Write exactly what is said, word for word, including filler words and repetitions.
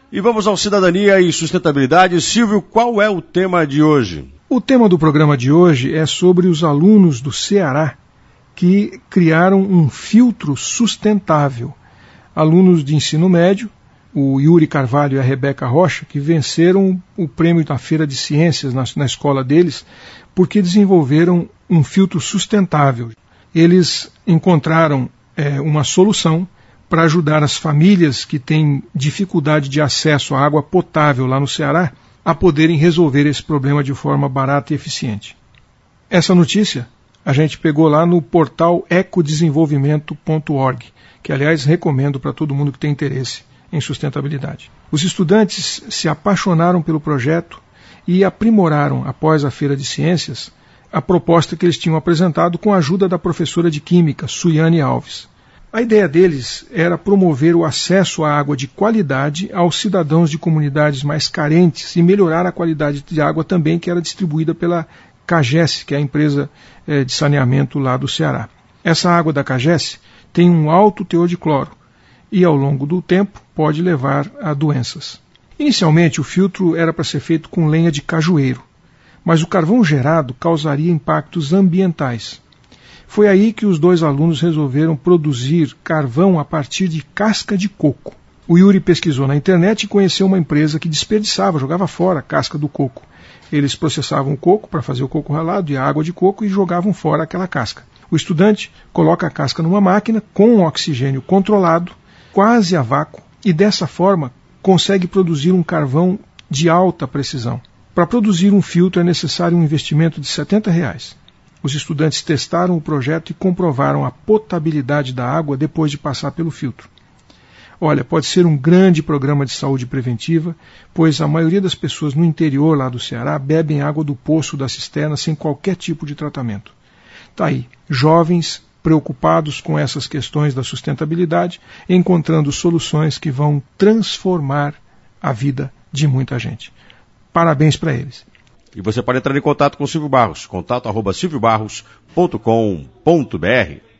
E vamos ao Cidadania e Sustentabilidade. Silvio, qual é o tema de hoje? O tema do programa de hoje é sobre os alunos do Ceará que criaram um filtro sustentável. Alunos de ensino médio, o Yuri Carvalho e a Rebeca Rocha, que venceram o prêmio da Feira de Ciências na, na escola deles, porque desenvolveram um filtro sustentável. Eles encontraram é, uma solução para ajudar as famílias que têm dificuldade de acesso à água potável lá no Ceará a poderem resolver esse problema de forma barata e eficiente. Essa notícia a gente pegou lá no portal ecodesenvolvimento ponto org, que aliás recomendo para todo mundo que tem interesse em sustentabilidade. Os estudantes se apaixonaram pelo projeto e aprimoraram, após a Feira de Ciências, a proposta que eles tinham apresentado com a ajuda da professora de Química, Suiane Alves. A ideia deles era promover o acesso à água de qualidade aos cidadãos de comunidades mais carentes e melhorar a qualidade de água também que era distribuída pela Cagesse, que é a empresa eh, de saneamento lá do Ceará. Essa água da Cagesse tem um alto teor de cloro e, ao longo do tempo, pode levar a doenças. Inicialmente, o filtro era para ser feito com lenha de cajueiro, mas o carvão gerado causaria impactos ambientais. Foi aí que os dois alunos resolveram produzir carvão a partir de casca de coco. O Yuri pesquisou na internet e conheceu uma empresa que desperdiçava, jogava fora a casca do coco. Eles processavam o coco para fazer o coco ralado e a água de coco e jogavam fora aquela casca. O estudante coloca a casca numa máquina com oxigênio controlado, quase a vácuo, e dessa forma consegue produzir um carvão de alta precisão. Para produzir um filtro é necessário um investimento de setenta reais. Os estudantes testaram o projeto e comprovaram a potabilidade da água depois de passar pelo filtro. Olha, pode ser um grande programa de saúde preventiva, pois a maioria das pessoas no interior lá do Ceará bebem água do poço da cisterna sem qualquer tipo de tratamento. Está aí, jovens preocupados com essas questões da sustentabilidade, encontrando soluções que vão transformar a vida de muita gente. Parabéns para eles. E você pode entrar em contato com o Silvio Barros, contato arroba silvio barros ponto com ponto br.